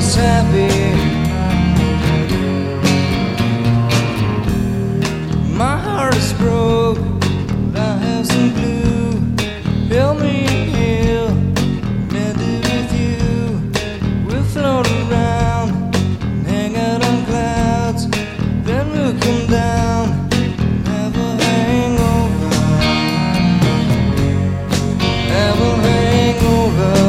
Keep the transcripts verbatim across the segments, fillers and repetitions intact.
just happy. My heart is broke, but I have some glue. Help me heal, let it with you. We'll float around, hang out on clouds, then we'll come down, have a hangover, have a hangover,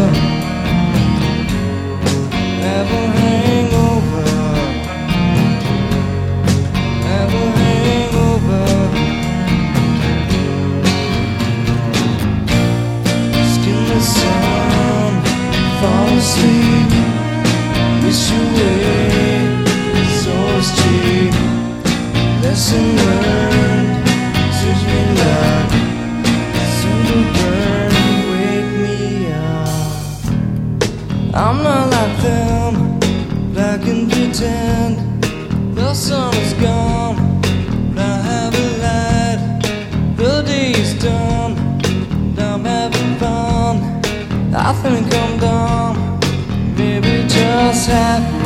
have a hangover, have a hangover. Skin the sun, fall asleep, wish you away, so it's cheap. Lesson learned, teach me love, soon to burn, wake me up. I'm not like them, but I can pretend. The sun is gone, but I have a light. The day is done, and I'm having fun. I think I'm dumb, maybe just happy.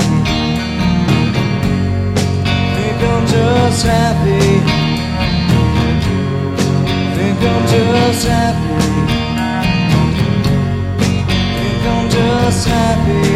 Think I'm just happy. Think I'm just happy. Think I'm just happy.